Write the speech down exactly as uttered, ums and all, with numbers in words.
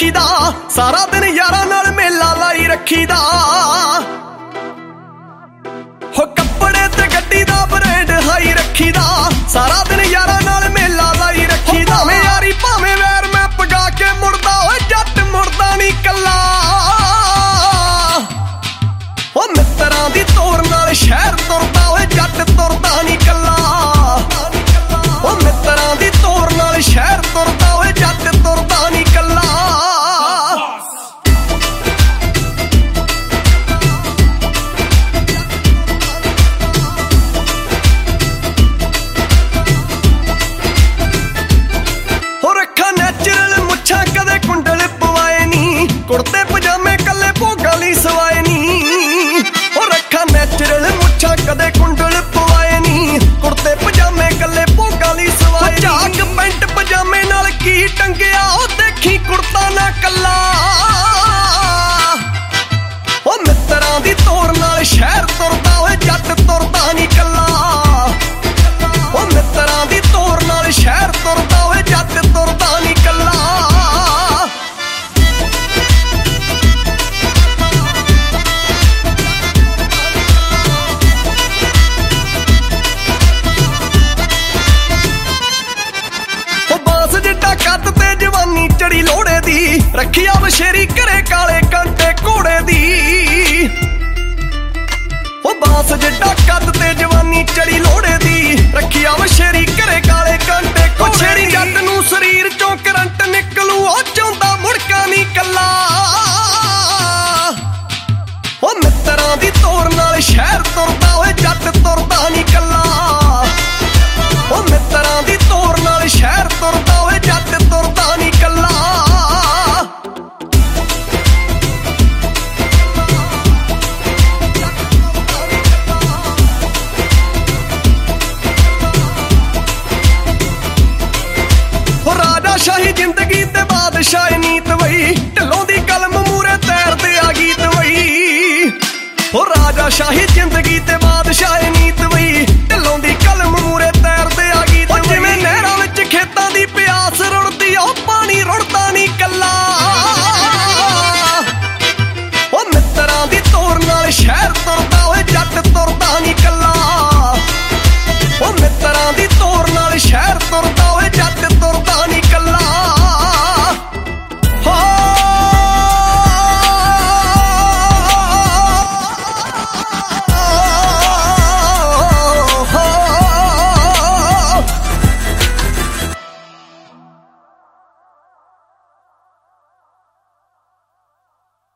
रखीदा, सारा दिन यारां नाल मेला लाई रखीदा। हो कपड़े ते गड्डी दा ब्रांड हाई रखीदा, सारा दिन यारां नाल मेला लाई रखीदा। भावें यारी भावें वैर मैं पगा के मुड़दा, ओए जट मुड़दा नी कल्ला। ओ मित्तरां दी तोर नाल शहर तुरदा, ओए जट तुरदा नी कल्ला। ओ मित्तरां दी तोर नाल शहर तुरदा, ओए जट तुरदा नी कल्ला। कुर्ते पजामे कले भोगा ली सवाए नी, ओ रखा नैचुरल मुच्छा कदे कुंडल पवाए नी। कुर्ते पजामे कले भोगा ली सवाए, झाक पैंट पजामे नाल की टंगिया, ओ देखी कुर्ता ना कल्ला। ओ मित्तरां दी तोर नाल शहर तुरदा, ओए जट तुरदा नी कल्ला। ओ मित्तरां दी तोर नाल शहर तुरदा, ओए जट तुरदा नी कल्ला। कद ते जवानी चढ़ी लोड़े दी, रखिया बशेरी घरे काले कांटे घोड़े दी। ओ बांस जिड्डा कद ते जवानी चढ़ी लोड़े दी, रखिया बशेरी घरे काले कांटे घोड़े। जट नूं शरीर चों करंट निकलू, ओ चाहुंदा मुड़का नी कल्ला। ओ मित्तरां दी तोर नाल शहर तुरदा, ओए जट तुरदा नी कल्ला। ओ मित्तरां दी तोर नाल शहर तुरदा, ओए जट तुरदा नी कल्ला। हो राजा शाही जिंदगी ते बादशाही नीत वही, ढिल्लों दी कलम मूरे तैरदे आ गीत वही। हो राजा शाही जिंदगी ते बादशाही